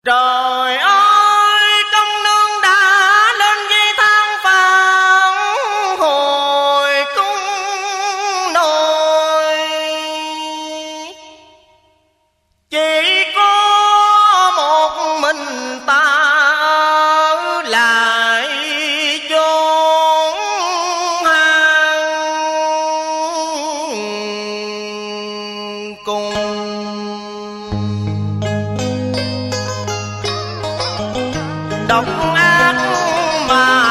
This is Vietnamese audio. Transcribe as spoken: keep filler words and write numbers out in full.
Trời ơi, công nương đã lên dây thang phản hồi cung nội, chỉ có một mình ta ở lại chốn hang cùng. Độc ác mà